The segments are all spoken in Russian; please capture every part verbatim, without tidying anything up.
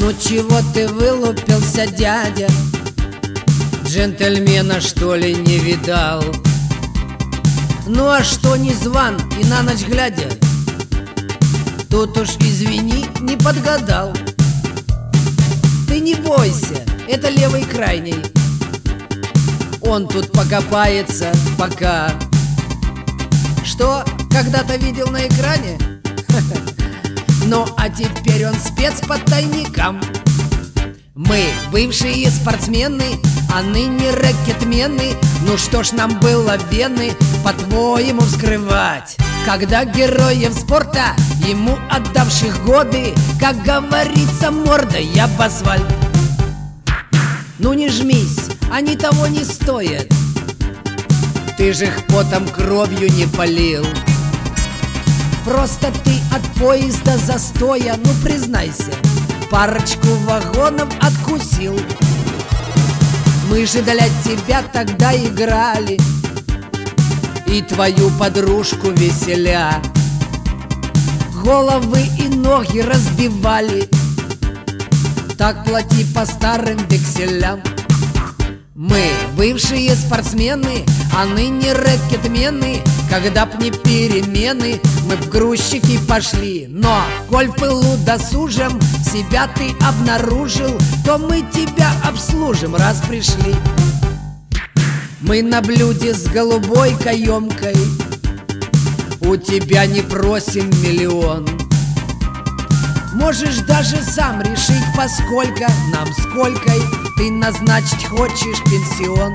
Ну чего ты вылупился, дядя? Джентльмена, что ли, не видал? Ну а что не зван и на ночь глядя? Тут уж, извини, не подгадал. Ты не бойся, это левый крайний. Он тут покопается пока. Что, когда-то видел на экране? Ну а теперь он спец по тайникам. Мы бывшие спортсмены, а ныне рэкетмены. Ну что ж нам было вены, по-твоему, вскрывать? Когда героев спорта, ему отдавших годы, как говорится, мордой об асфальт. Ну не жмись, они того не стоят. Ты же их потом кровью не полил. Просто ты от поезда застоя, ну признайся, парочку вагонов откусил. Мы же для тебя тогда играли и твою подружку веселя. Головы и ноги разбивали. Так плати по старым векселям. Мы бывшие спортсмены, а ныне рэкетмены. Когда б не перемены, мы б грузчики пошли. Но, коль в пылу досужим себя ты обнаружил, то мы тебя обслужим, раз пришли. Мы на блюде с голубой каемкой, у тебя не просим миллион. Можешь даже сам решить, поскольку нам сколько ты назначить хочешь пенсион.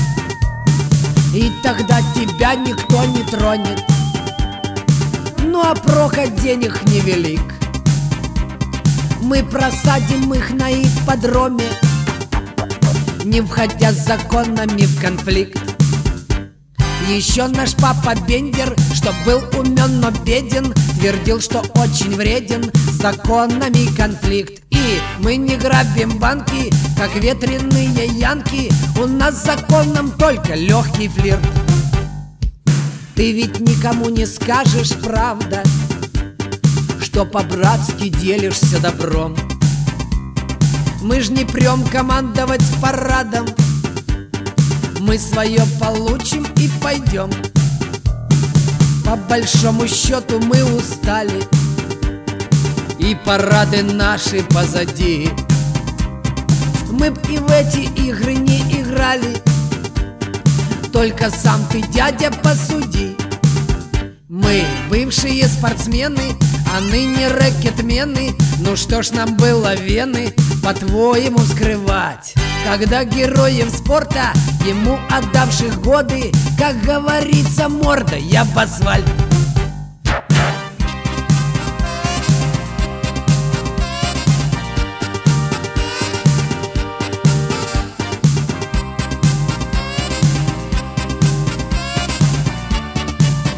И тогда тебя никто не тронет. Ну а прока денег невелик. Мы просадим их на ипподроме, не входя с законами в конфликт. Еще наш папа Бендер, что был умен, но беден, твердил, что очень вреден с законами конфликт. И мы не грабим банки, как ветреные янки. У нас законом только легкий флирт. Ты ведь никому не скажешь, правда, что по-братски делишься добром. Мы ж не прем командовать парадом. Мы свое получим и пойдем. По большому счету мы устали, и парады наши позади. Мы б и в эти игры не играли, только сам ты, дядя, посуди. Мы бывшие спортсмены, а ныне рэкетмены. Ну что ж нам было вены, по-твоему, скрывать? Когда героев спорта, ему отдавших годы, как говорится, мордой об асфальт.